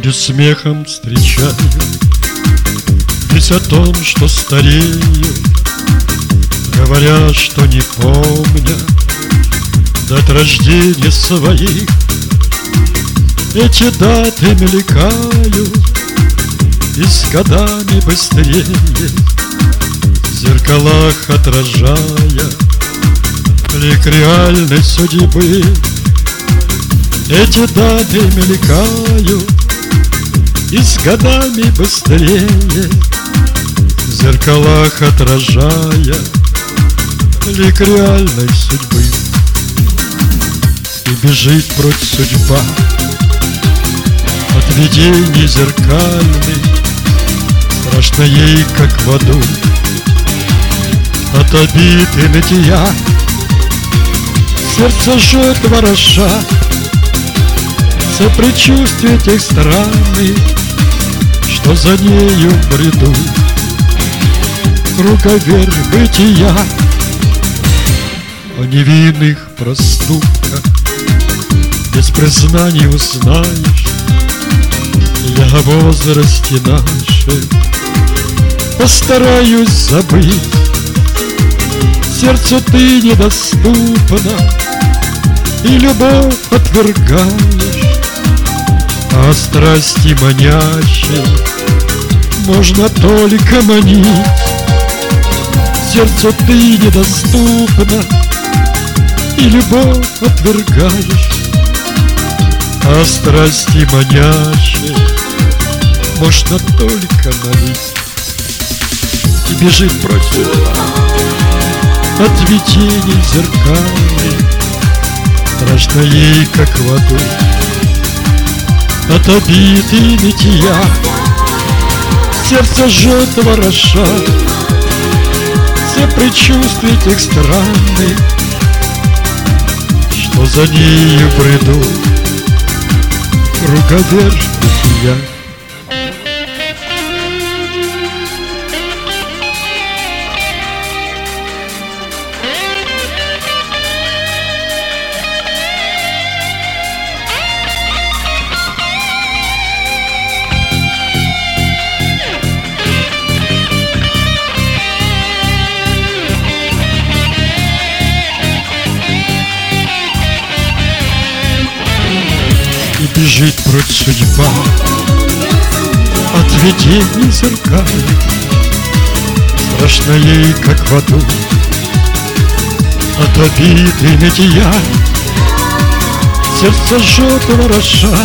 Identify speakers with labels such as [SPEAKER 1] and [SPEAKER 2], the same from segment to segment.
[SPEAKER 1] Люди смехом встречают весть о том, что стареют, говорят, что не помнят дат рождения своих. Эти даты мелькают и с годами быстрее, в зеркалах отражая лик реальной судьбы. Эти даты мелькают и с годами быстрее, в зеркалах отражая лик реальной судьбы. И бежит прочь судьба от видений зеркальных, страшно ей, как в аду, от обид и нытья. Сердце жжет вороша, все предчувствия тех странных, что за нею в бреду круговерть бытия. О невинных проступках без признаний узнаешь. Я о возрасте нашем постараюсь забыть. Сердцу ты недоступна и любовь отвергаешь, а страсти манящей можно только манить. Сердцу ты недоступна и любовь отвергаешь, а страсти манящей можно только молить. И бежит прочь от видений зеркальных, страшно ей, как в аду, от обид и нытья. Сердце жжет вороша, все предчувствия тех странных, что за нею бреду круговерть бытия. И бежит прочь судьба от видений зеркальных, страшно ей, как в аду, от обид и нытья. Сердце жжет вороша,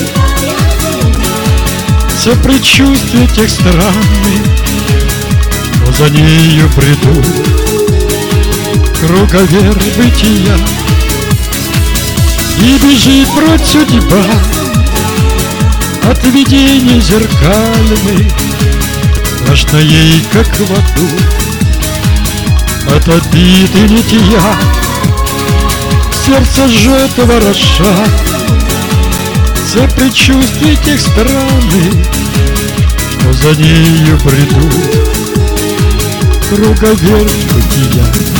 [SPEAKER 1] все предчувствия тех странных, что за нею бреду круговерть бытия. И бежит прочь судьба от видений зеркальных, страшно ей, как в аду, от обид и нытья. Сердце жжет вороша, все предчувствия тех странных, что за нею бреду круговерть бытия.